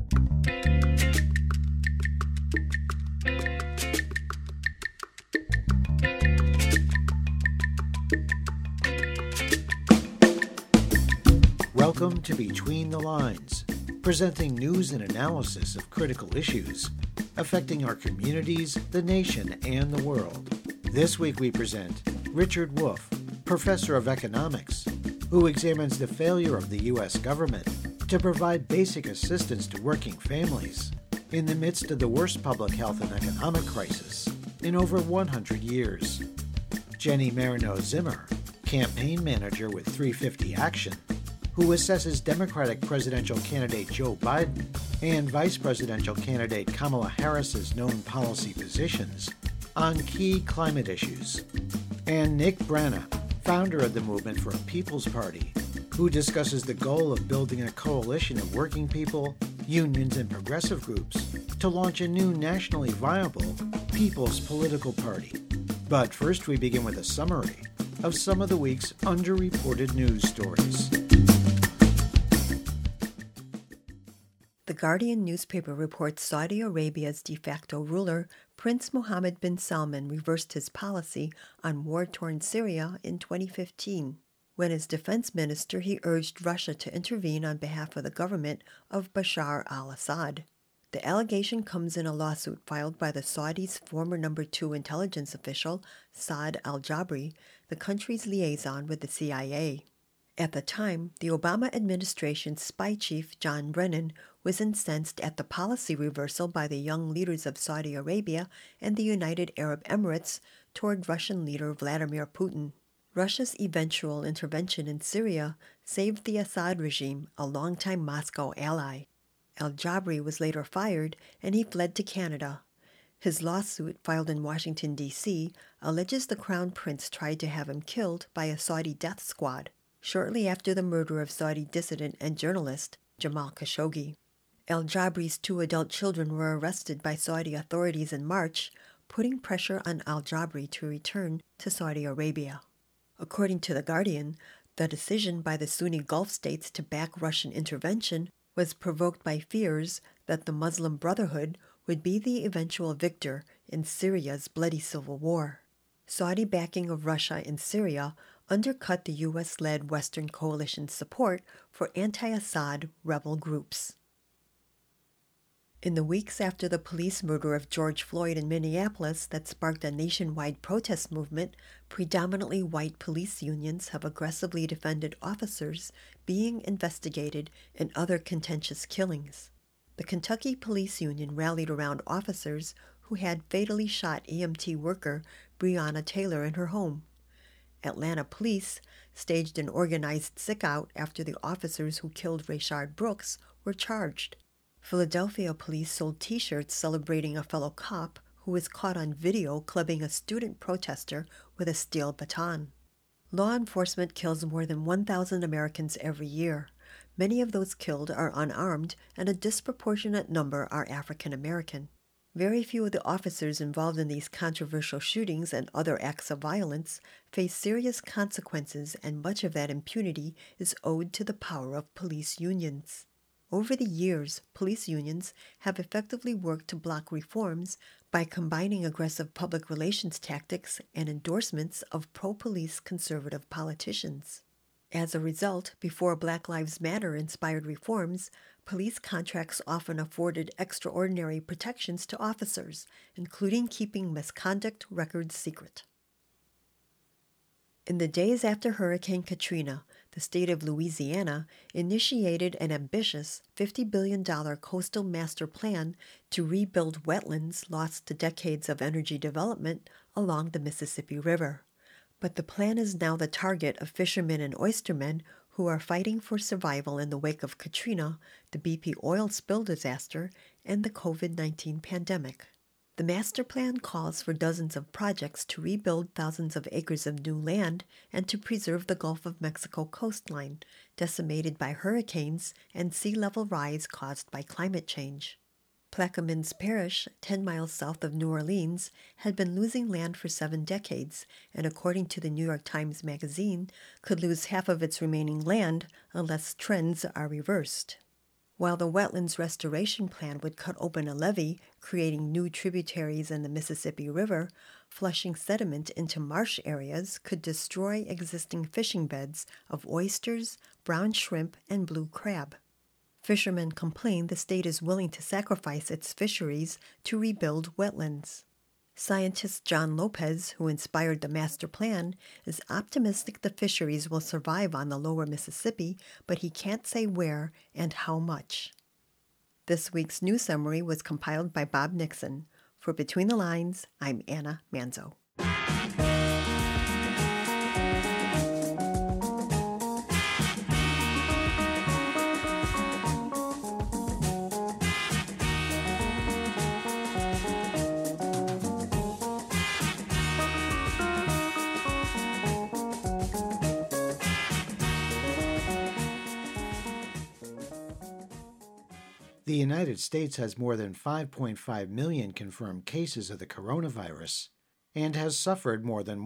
Welcome to Between the Lines, presenting news and analysis of critical issues affecting our communities, the nation, and the world. This week we present Richard Wolff, professor of economics, who examines the failure of the U.S. government to provide basic assistance to working families in the midst of the worst public health and economic crisis in over 100 years. Jenny Marino Zimmer, campaign manager with 350 Action, who assesses Democratic presidential candidate Joe Biden and Vice Presidential candidate Kamala Harris's known policy positions on key climate issues. And Nick Brana, founder of the Movement for a People's Party, who discusses the goal of building a coalition of working people, unions, and progressive groups to launch a new nationally viable People's Political Party. But first we begin with a summary of some of the week's underreported news stories. The Guardian newspaper reports Saudi Arabia's de facto ruler, Prince Mohammed bin Salman, reversed his policy on war-torn Syria in 2015. When as defense minister, he urged Russia to intervene on behalf of the government of Bashar al-Assad. The allegation comes in a lawsuit filed by the Saudis' former number 2 intelligence official, Saad al-Jabri, the country's liaison with the CIA. At the time, the Obama administration's spy chief, John Brennan, was incensed at the policy reversal by the young leaders of Saudi Arabia and the United Arab Emirates toward Russian leader Vladimir Putin. Russia's eventual intervention in Syria saved the Assad regime, a longtime Moscow ally. Al-Jabri was later fired, and he fled to Canada. His lawsuit, filed in Washington, D.C., alleges the Crown Prince tried to have him killed by a Saudi death squad shortly after the murder of Saudi dissident and journalist Jamal Khashoggi. Al-Jabri's 2 adult children were arrested by Saudi authorities in March, putting pressure on Al-Jabri to return to Saudi Arabia. According to The Guardian, the decision by the Sunni Gulf states to back Russian intervention was provoked by fears that the Muslim Brotherhood would be the eventual victor in Syria's bloody civil war. Saudi backing of Russia in Syria undercut the U.S.-led Western coalition's support for anti-Assad rebel groups. In the weeks after the police murder of George Floyd in Minneapolis that sparked a nationwide protest movement, predominantly white police unions have aggressively defended officers being investigated in other contentious killings. The Kentucky Police Union rallied around officers who had fatally shot EMT worker Breonna Taylor in her home. Atlanta police staged an organized sick-out after the officers who killed Rayshard Brooks were charged. Philadelphia police sold T-shirts celebrating a fellow cop who was caught on video clubbing a student protester with a steel baton. Law enforcement kills more than 1,000 Americans every year. Many of those killed are unarmed, and a disproportionate number are African American. Very few of the officers involved in these controversial shootings and other acts of violence face serious consequences, and much of that impunity is owed to the power of police unions. Over the years, police unions have effectively worked to block reforms by combining aggressive public relations tactics and endorsements of pro-police conservative politicians. As a result, before Black Lives Matter-inspired reforms, police contracts often afforded extraordinary protections to officers, including keeping misconduct records secret. In the days after Hurricane Katrina, the state of Louisiana initiated an ambitious $50 billion coastal master plan to rebuild wetlands lost to decades of energy development along the Mississippi River. But the plan is now the target of fishermen and oystermen who are fighting for survival in the wake of Katrina, the BP oil spill disaster, and the COVID-19 pandemic. The master plan calls for dozens of projects to rebuild thousands of acres of new land and to preserve the Gulf of Mexico coastline, decimated by hurricanes and sea level rise caused by climate change. Plaquemines Parish, 10 miles south of New Orleans, had been losing land for 7 decades, and according to the New York Times Magazine, could lose half of its remaining land unless trends are reversed. While the Wetlands Restoration Plan would cut open a levee, creating new tributaries in the Mississippi River, flushing sediment into marsh areas could destroy existing fishing beds of oysters, brown shrimp, and blue crab. Fishermen complain the state is willing to sacrifice its fisheries to rebuild wetlands. Scientist John Lopez, who inspired the master plan, is optimistic the fisheries will survive on the lower Mississippi, but he can't say where and how much. This week's news summary was compiled by Bob Nixon. For Between the Lines, I'm Anna Manzo. The United States has more than 5.5 million confirmed cases of the coronavirus and has suffered more than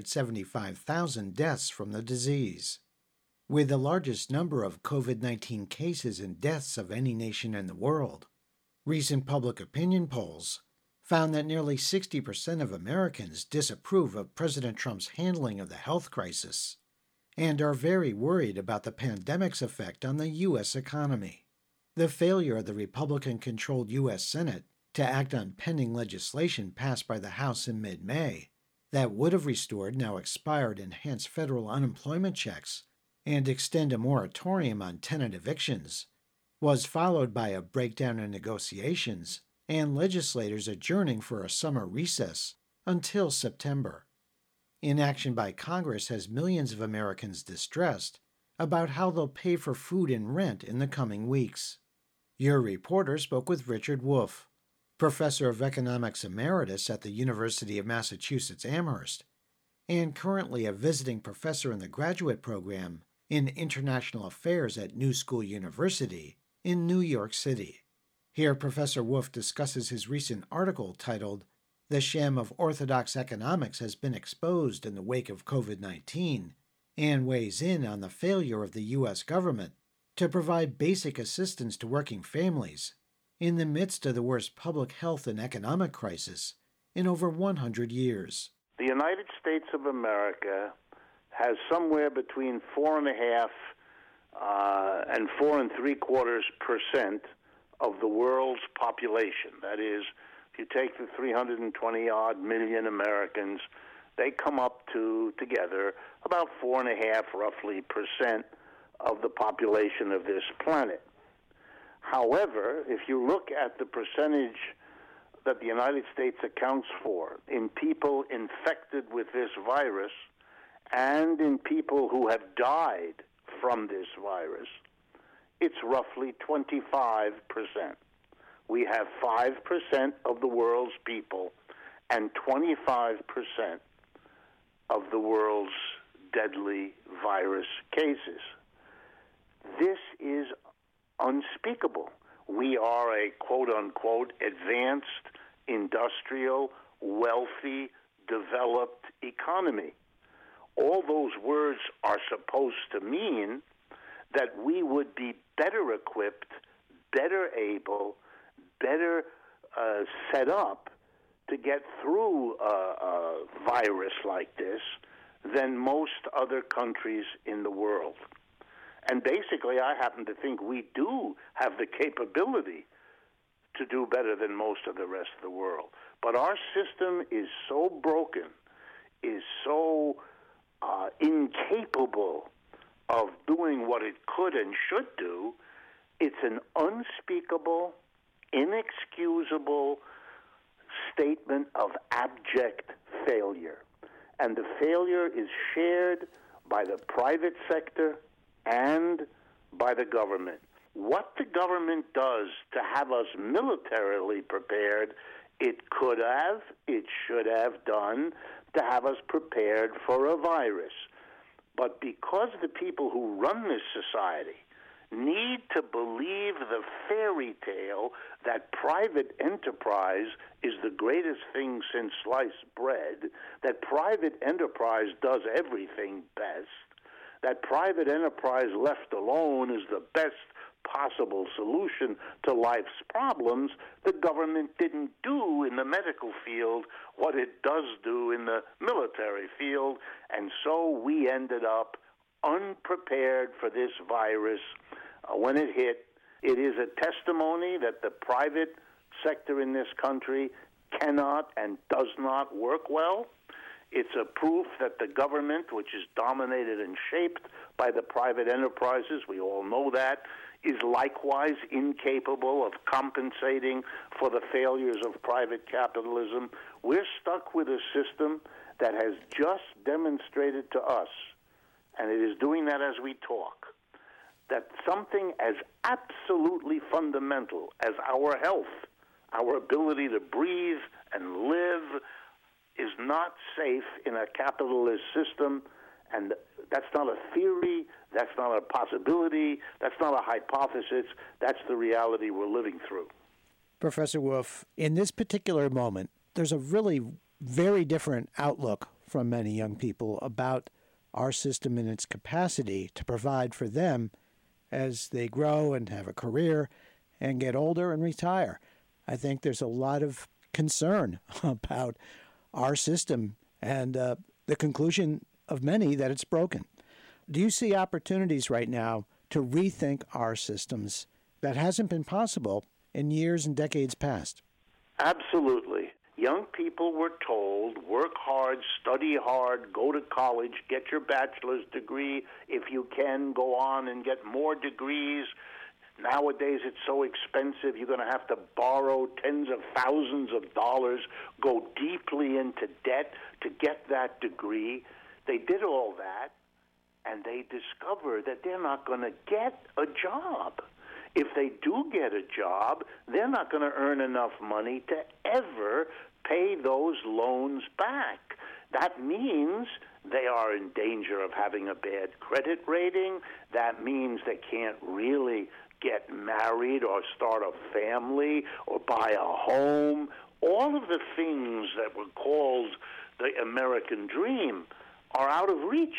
175,000 deaths from the disease. With the largest number of COVID-19 cases and deaths of any nation in the world, recent public opinion polls found that nearly 60% of Americans disapprove of President Trump's handling of the health crisis and are very worried about the pandemic's effect on the U.S. economy. The failure of the Republican-controlled U.S. Senate to act on pending legislation passed by the House in mid-May that would have restored now expired enhanced federal unemployment checks and extend a moratorium on tenant evictions was followed by a breakdown in negotiations and legislators adjourning for a summer recess until September. Inaction by Congress has millions of Americans distressed about how they'll pay for food and rent in the coming weeks. Your reporter spoke with Richard Wolff, professor of economics emeritus at the University of Massachusetts Amherst, and currently a visiting professor in the graduate program in international affairs at New School University in New York City. Here, Professor Wolff discusses his recent article titled, "The Sham of Orthodox Economics Has Been Exposed in the Wake of COVID-19," and weighs in on the failure of the U.S. government to provide basic assistance to working families in the midst of the worst public health and economic crisis in over 100 years. The United States of America has somewhere between 4.5% and 4.75% of the world's population. That is, if you take the 320-odd million Americans, they come up to, together, about 4.5% roughly of the population of this planet. However, if you look at the percentage that the United States accounts for in people infected with this virus and in people who have died from this virus, it's roughly 25%. We have 5% of the world's people and 25% of the world's deadly virus cases. This is unspeakable. We are a quote-unquote advanced, industrial, wealthy, developed economy. All those words are supposed to mean that we would be better equipped, better able, better set up to get through a virus like this than most other countries in the world. And basically, I happen to think we do have the capability to do better than most of the rest of the world. But our system is so broken, is so incapable of doing what it could and should do. It's an unspeakable, inexcusable statement of abject failure. And the failure is shared by the private sector and by the government. What the government does to have us militarily prepared, it could have, it should have done to have us prepared for a virus. But because the people who run this society need to believe the fairy tale that private enterprise is the greatest thing since sliced bread, that private enterprise does everything best, that private enterprise left alone is the best possible solution to life's problems, the government didn't do in the medical field what it does do in the military field, and so we ended up unprepared for this virus when it hit. It is a testimony that the private sector in this country cannot and does not work well. It's a proof that the government, which is dominated and shaped by the private enterprises, we all know that, is likewise incapable of compensating for the failures of private capitalism. We're stuck with a system that has just demonstrated to us, and it is doing that as we talk, that something as absolutely fundamental as our health, our ability to breathe and live, is not safe in a capitalist system. And that's not a theory, that's not a possibility, that's not a hypothesis, that's the reality we're living through. Professor Wolff, in this particular moment, there's a really very different outlook from many young people about our system and its capacity to provide for them as they grow and have a career and get older and retire. I think there's a lot of concern about our system and the conclusion of many that it's broken. Do you see opportunities right now to rethink our systems that hasn't been possible in years and decades past? Absolutely. Young people were told, work hard, study hard, go to college, get your bachelor's degree. If you can, go on and get more degrees. Nowadays, it's so expensive, you're going to have to borrow tens of thousands of dollars, go deeply into debt to get that degree. They did all that, and they discovered that they're not going to get a job. If they do get a job, they're not going to earn enough money to ever pay those loans back. That means they are in danger of having a bad credit rating. That means they can't really get married or start a family or buy a home. All of the things that were called the American dream are out of reach,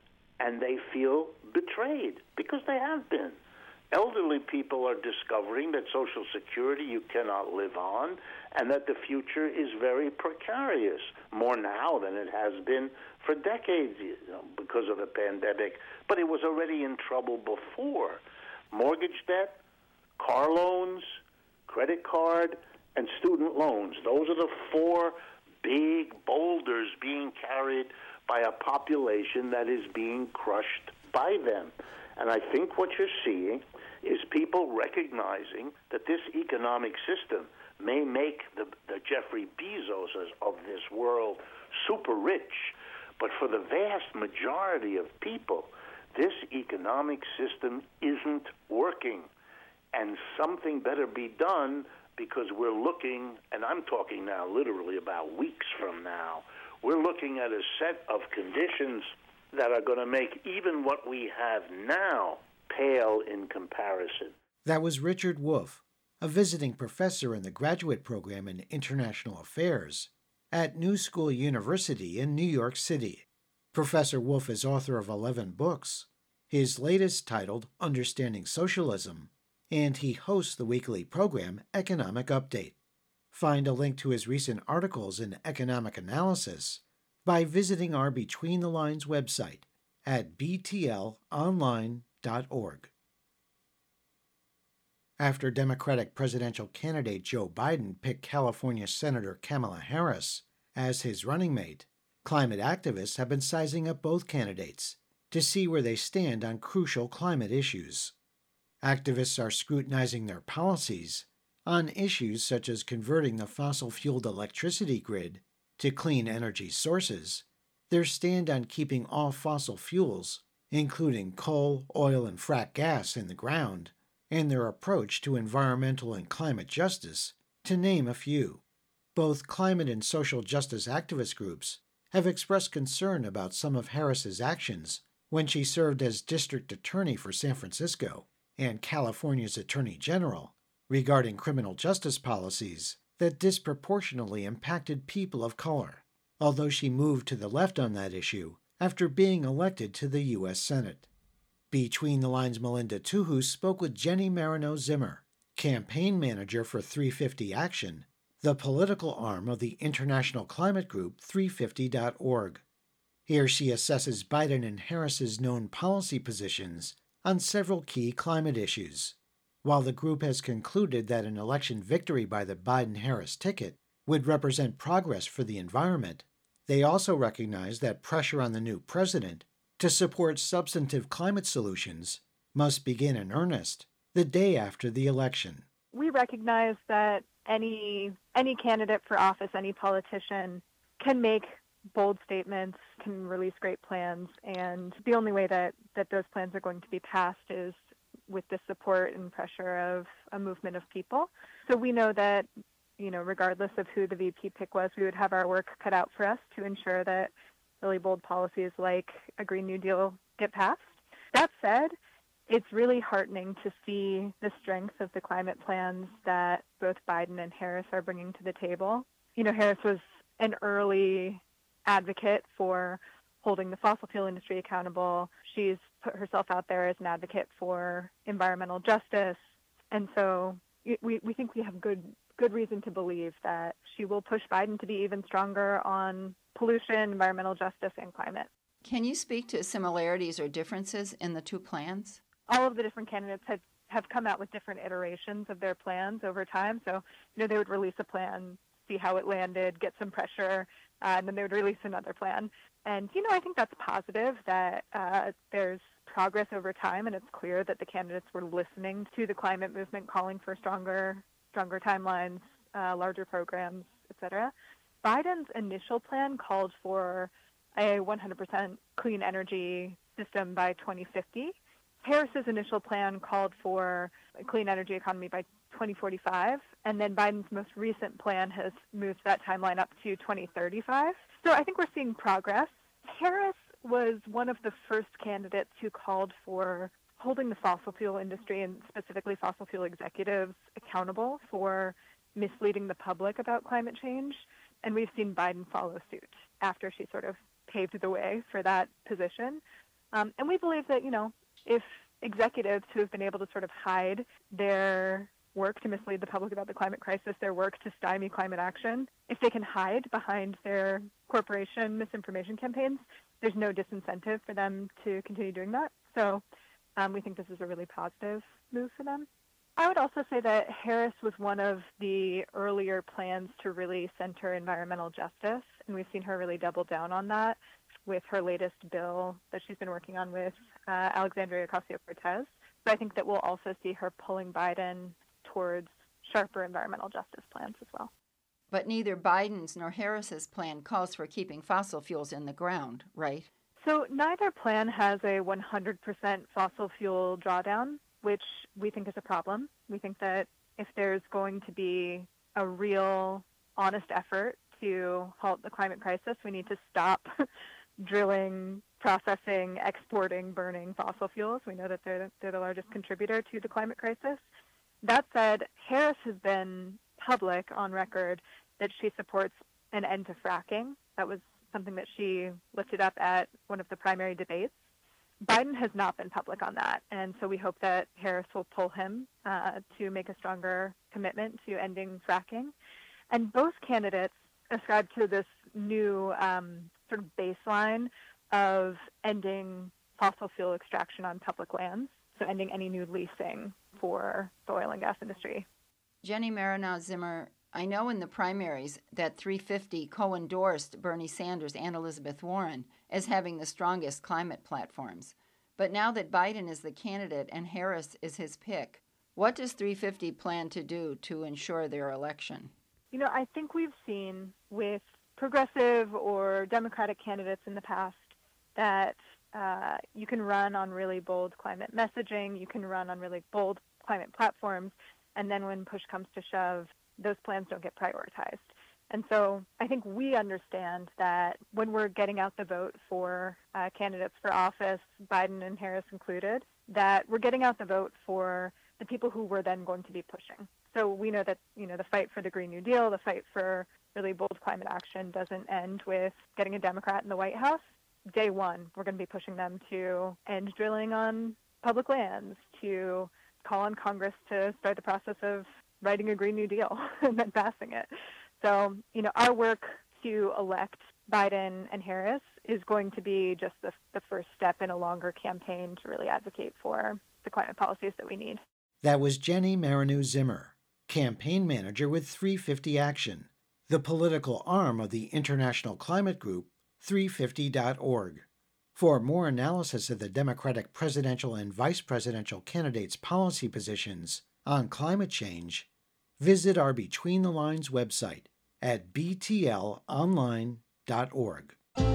and they feel betrayed because they have been. Elderly people are discovering that Social Security you cannot live on, and that the future is very precarious, more now than it has been for decades, because of the pandemic. But it was already in trouble before. Mortgage debt, car loans, credit card, and student loans. Those are the four big boulders being carried by a population that is being crushed by them. And I think what you're seeing is people recognizing that this economic system may make the Jeffrey Bezoses of this world super rich, but for the vast majority of people, this economic system isn't working. And something better be done, because we're looking, and I'm talking now literally about weeks from now, we're looking at a set of conditions that are going to make even what we have now pale in comparison. That was Richard Wolff, a visiting professor in the graduate program in International Affairs at New School University in New York City. Professor Wolff is author of 11 books, his latest titled Understanding Socialism, and he hosts the weekly program Economic Update. Find a link to his recent articles in Economic Analysis by visiting our Between the Lines website at btlonline.org. After Democratic presidential candidate Joe Biden picked California Senator Kamala Harris as his running mate, climate activists have been sizing up both candidates to see where they stand on crucial climate issues. Activists are scrutinizing their policies on issues such as converting the fossil-fueled electricity grid to clean energy sources, their stand on keeping all fossil fuels, including coal, oil, and frack gas, in the ground, and their approach to environmental and climate justice, to name a few. Both climate and social justice activist groups have expressed concern about some of Harris's actions when she served as district attorney for San Francisco and California's Attorney General regarding criminal justice policies that disproportionately impacted people of color, although she moved to the left on that issue after being elected to the U.S. Senate. Between the Lines' Melinda Tuhus spoke with Jenny Marino Zimmer, campaign manager for 350 Action, the political arm of the international climate group 350.org. Here she assesses Biden and Harris's known policy positions on several key climate issues. While the group has concluded that an election victory by the Biden-Harris ticket would represent progress for the environment, they also recognize that pressure on the new president to support substantive climate solutions must begin in earnest the day after the election. We recognize that any candidate for office, any politician, can make bold statements, can release great plans, and the only way that those plans are going to be passed is with the support and pressure of a movement of people. So we know that, regardless of who the VP pick was, we would have our work cut out for us to ensure that really bold policies like a Green New Deal get passed. That said, it's really heartening to see the strength of the climate plans that both Biden and Harris are bringing to the table. Harris was an early advocate for holding the fossil fuel industry accountable. She's put herself out there as an advocate for environmental justice. And so we think we have good reason to believe that she will push Biden to be even stronger on pollution, environmental justice, and climate. Can you speak to similarities or differences in the two plans? All of the different candidates have come out with different iterations of their plans over time. So, they would release a plan, see how it landed, get some pressure, and then they would release another plan. And, I think that's positive that there's progress over time, and it's clear that the candidates were listening to the climate movement, calling for stronger timelines, larger programs, et cetera. Biden's initial plan called for a 100% clean energy system by 2050. Harris's initial plan called for a clean energy economy by 2045, and then Biden's most recent plan has moved that timeline up to 2035. So I think we're seeing progress. Harris was one of the first candidates who called for holding the fossil fuel industry and specifically fossil fuel executives accountable for misleading the public about climate change. And we've seen Biden follow suit after she sort of paved the way for that position. And we believe that, if executives who have been able to sort of hide their work to mislead the public about the climate crisis, their work to stymie climate action, if they can hide behind their corporation misinformation campaigns, there's no disincentive for them to continue doing that. So we think this is a really positive move for them. I would also say that Harris was one of the earlier plans to really center environmental justice, and we've seen her really double down on that with her latest bill that she's been working on with Alexandria Ocasio-Cortez. So I think that we'll also see her pulling Biden towards sharper environmental justice plans as well. But neither Biden's nor Harris's plan calls for keeping fossil fuels in the ground, right? So neither plan has a 100% fossil fuel drawdown, which we think is a problem. We think that if there's going to be a real, honest effort to halt the climate crisis, we need to stop drilling, processing, exporting, burning fossil fuels. We know that they're the largest contributor to the climate crisis. That said, Harris has been public on record that she supports an end to fracking. That was something that she lifted up at one of the primary debates. Biden has not been public on that, and so we hope that Harris will pull him to make a stronger commitment to ending fracking. And both candidates ascribe to this new sort of baseline of ending fossil fuel extraction on public lands, so ending any new leasing for the oil and gas industry. Jenny Marino Zimmer, I know in the primaries that 350 co-endorsed Bernie Sanders and Elizabeth Warren as having the strongest climate platforms. But now that Biden is the candidate and Harris is his pick, what does 350 plan to do to ensure their election? I think we've seen with progressive or Democratic candidates in the past that you can run on really bold climate messaging, you can run on really bold climate platforms, and then when push comes to shove, those plans don't get prioritized. And so I think we understand that when we're getting out the vote for candidates for office, Biden and Harris included, that we're getting out the vote for the people who we're then going to be pushing. So we know that, the fight for the Green New Deal, the fight for really bold climate action doesn't end with getting a Democrat in the White House. day one, we're going to be pushing them to end drilling on public lands, to call on Congress to start the process of writing a Green New Deal and then passing it. So, our work to elect Biden and Harris is going to be just the first step in a longer campaign to really advocate for the climate policies that we need. That was Jenny Marinu Zimmer, campaign manager with 350 Action, the political arm of the international climate group 350.org. For more analysis of the Democratic presidential and vice presidential candidates' policy positions on climate change, visit our Between the Lines website at btlonline.org.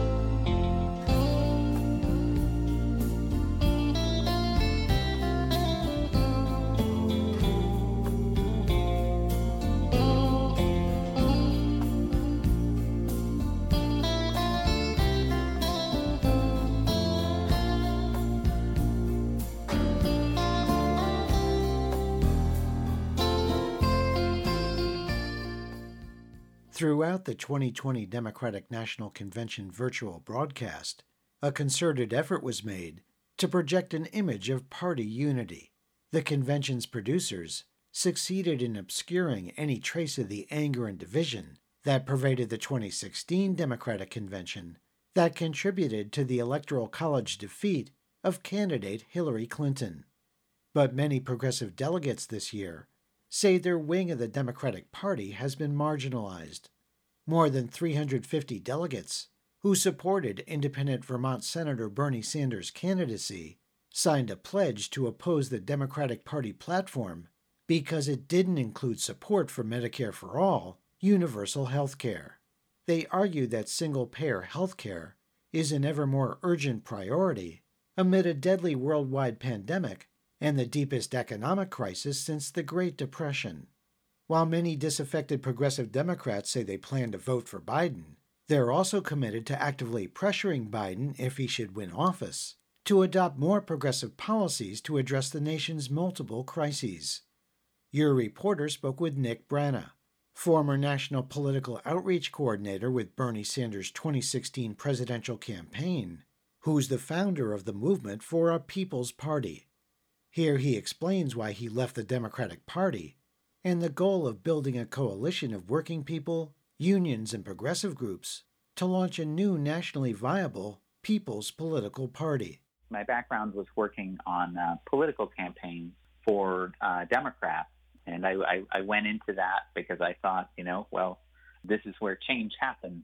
Throughout the 2020 Democratic National Convention virtual broadcast, a concerted effort was made to project an image of party unity. The convention's producers succeeded in obscuring any trace of the anger and division that pervaded the 2016 Democratic Convention that contributed to the Electoral College defeat of candidate Hillary Clinton. But many progressive delegates this year say their wing of the Democratic Party has been marginalized. More than 350 delegates who supported independent Vermont Senator Bernie Sanders' candidacy signed a pledge to oppose the Democratic Party platform because it didn't include support for Medicare for All, universal health care. They argued that single-payer health care is an ever more urgent priority amid a deadly worldwide pandemic and the deepest economic crisis since the Great Depression. While many disaffected progressive Democrats say they plan to vote for Biden, they're also committed to actively pressuring Biden, if he should win office, to adopt more progressive policies to address the nation's multiple crises. Your reporter spoke with Nick Brana, former national political outreach coordinator with Bernie Sanders' 2016 presidential campaign, who's the founder of the movement for a People's Party. Here he explains why he left the Democratic Party and the goal of building a coalition of working people, unions, and progressive groups to launch a new nationally viable People's Political Party. My background was working on political campaigns for Democrats, and I went into that because I thought, this is where change happens,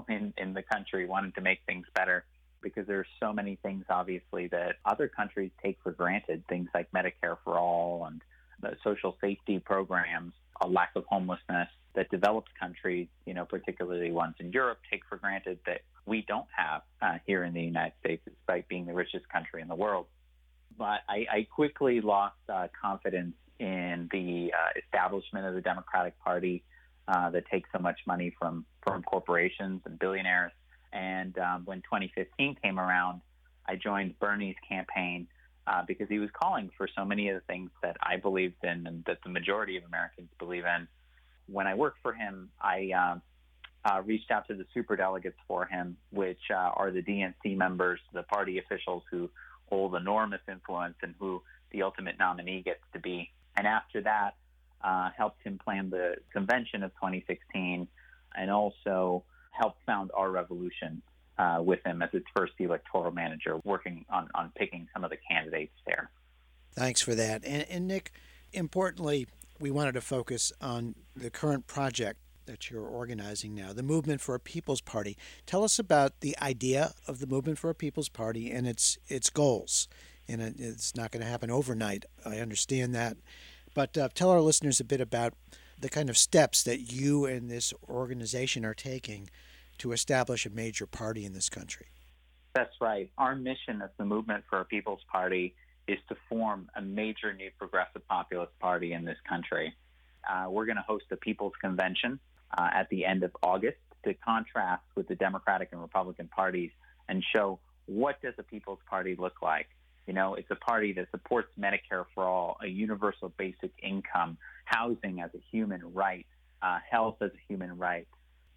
in the country, wanting to make things better. Because there are so many things, obviously, that other countries take for granted, things like Medicare for All and the social safety programs, a lack of homelessness that developed countries, particularly ones in Europe, take for granted that we don't have here in the United States, despite being the richest country in the world. But I quickly lost confidence in the establishment of the Democratic Party that takes so much money from corporations and billionaires. And when 2015 came around, I joined Bernie's campaign because he was calling for so many of the things that I believed in and that the majority of Americans believe in. When I worked for him, I reached out to the superdelegates for him, which are the DNC members, the party officials who hold enormous influence and who the ultimate nominee gets to be. And after that, helped him plan the convention of 2016 and also helped found Our Revolution with him as its first electoral manager, working on picking some of the candidates there. Thanks for that. And Nick, importantly, we wanted to focus on the current project that you're organizing now, the Movement for a People's Party. Tell us about the idea of the Movement for a People's Party and its goals. And it's not going to happen overnight, I understand that. But tell our listeners a bit about the kind of steps that you and this organization are taking to establish a major party in this country. That's right. Our mission as the Movement for a People's Party is to form a major new progressive populist party in this country. We're going to host a People's Convention at the end of August to contrast with the Democratic and Republican parties and show what does a People's Party look like. It's a party that supports Medicare for all, a universal basic income, housing as a human right, health as a human right,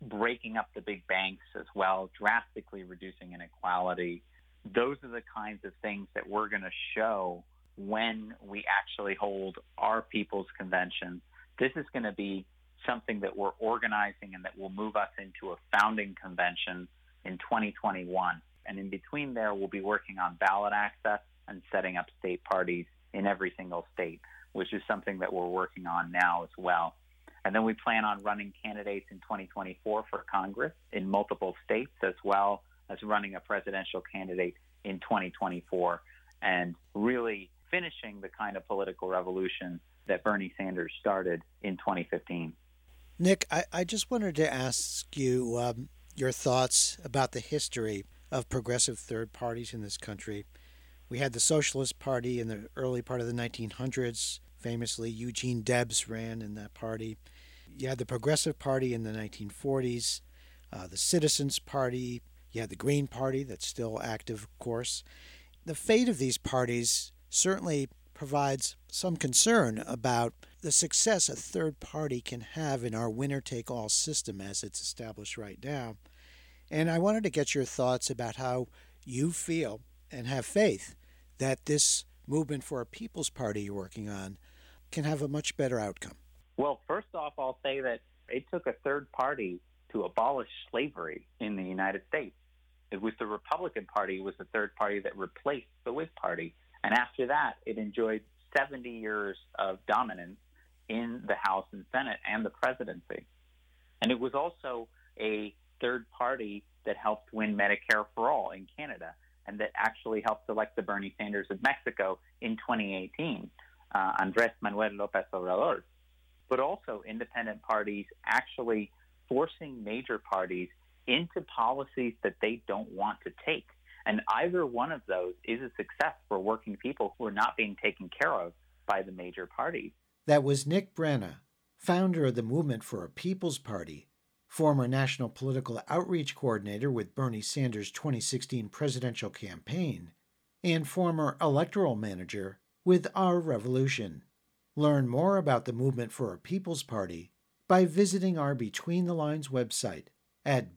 breaking up the big banks as well, drastically reducing inequality. Those are the kinds of things that we're going to show when we actually hold our People's Convention. This is going to be something that we're organizing and that will move us into a founding convention in 2021. And in between there, we'll be working on ballot access and setting up state parties in every single state, which is something that we're working on now as well. And then we plan on running candidates in 2024 for Congress in multiple states, as well as running a presidential candidate in 2024, and really finishing the kind of political revolution that Bernie Sanders started in 2015. Nick, I just wanted to ask you your thoughts about the history of progressive third parties in this country. We had the Socialist Party in the early part of the 1900s. Famously, Eugene Debs ran in that party. You had the Progressive Party in the 1940s, the Citizens Party. You had the Green Party that's still active, of course. The fate of these parties certainly provides some concern about the success a third party can have in our winner-take-all system as it's established right now. And I wanted to get your thoughts about how you feel and have faith that this movement for a People's Party you're working on can have a much better outcome. Well, first off, I'll say that it took a third party to abolish slavery in the United States. It was the Republican Party was the third party that replaced the Whig Party. And after that, it enjoyed 70 years of dominance in the House and Senate and the presidency. And it was also a third party that helped win Medicare for All in Canada and that actually helped elect the Bernie Sanders of Mexico in 2018, Andrés Manuel López Obrador. But also independent parties actually forcing major parties into policies that they don't want to take. And either one of those is a success for working people who are not being taken care of by the major parties. That was Nick Brenna, founder of the Movement for a People's Party, former national political outreach coordinator with Bernie Sanders' 2016 presidential campaign, and former electoral manager with Our Revolution. Learn more about the Movement for a People's Party by visiting our Between the Lines website at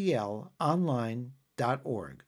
btlonline.org.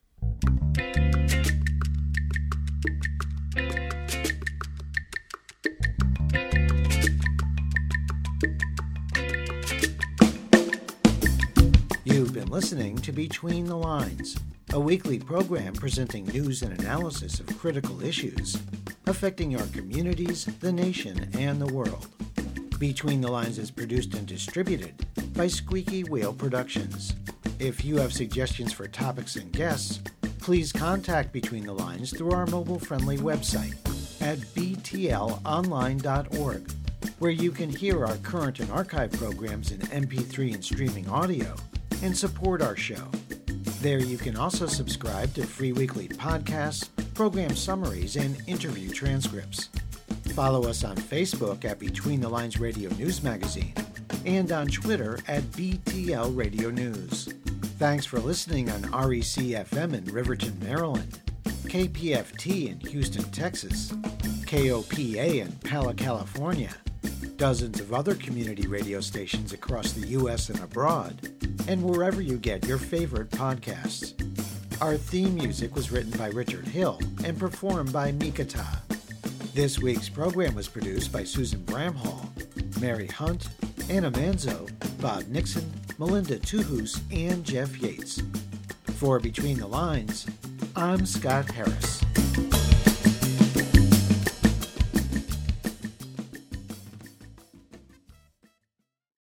You've been listening to Between the Lines, a weekly program presenting news and analysis of critical issues affecting our communities, the nation, and the world. Between the Lines is produced and distributed by Squeaky Wheel Productions. If you have suggestions for topics and guests, please contact Between the Lines through our mobile-friendly website at btlonline.org, where you can hear our current and archive programs in MP3 and streaming audio and support our show. There you can also subscribe to free weekly podcasts, program summaries, and interview transcripts. Follow us on Facebook at Between the Lines Radio News Magazine and on Twitter at BTL Radio News. Thanks for listening on REC-FM in Riverton, Maryland, KPFT in Houston, Texas, KOPA in Pala, California, dozens of other community radio stations across the U.S. and abroad, and wherever you get your favorite podcasts. Our theme music was written by Richard Hill and performed by Mikata. This week's program was produced by Susan Bramhall, Mary Hunt, Anna Manzo, Bob Nixon, Melinda Tuhus, and Jeff Yates. For Between the Lines, I'm Scott Harris.